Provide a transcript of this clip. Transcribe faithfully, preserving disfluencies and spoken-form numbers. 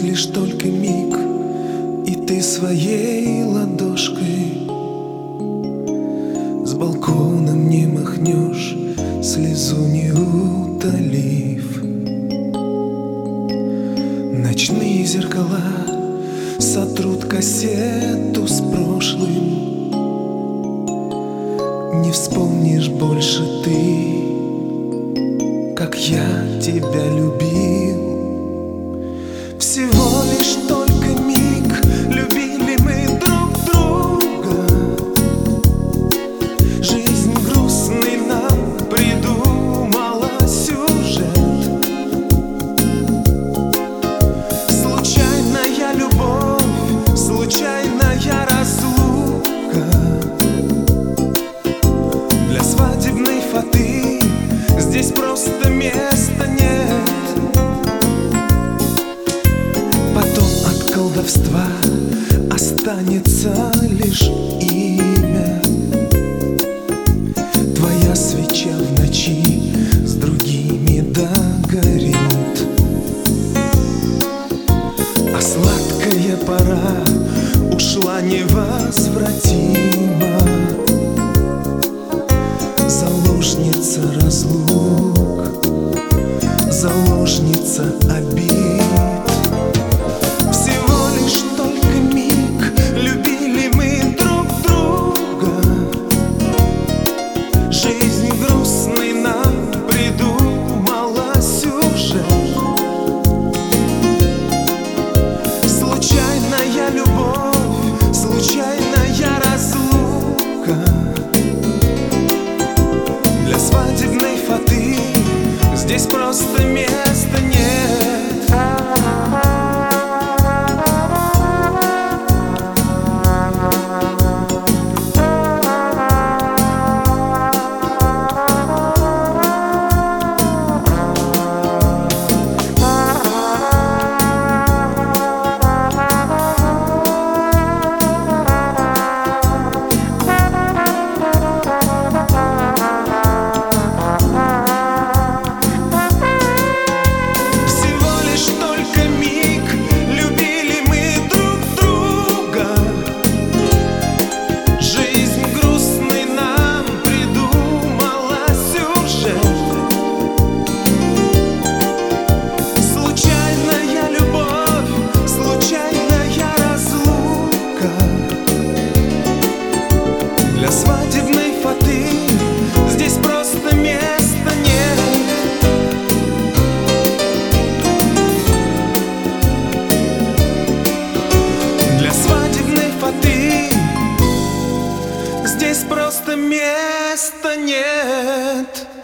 лишь только миг, и ты своей ладошкой с балкона мне махнешь, слезу не утолив. Ночные зеркала сотрут кассету с прошлым. Не вспомнишь больше ты, как я тебя любил. Всего лишь только миг, любили мы друг друга. Жизнь грустный нам придумала сюжет. Случайная любовь, случайная разлука. Для свадебной фаты здесь просто места нет. Потом от колдовства останется лишь имя. Твоя свеча в ночи с другими догорит. А сладкая пора ушла невозвратимо. Заложница разлук, заложница обид. Всего лишь только миг, любили мы друг друга. Жизнь грустный нам придумала сюжет. Случайная любовь, случайная разлука. Для свадебной фаты здесь просто места нет. Для свадебной фаты здесь просто места нет. Для свадебной фаты здесь просто места нет.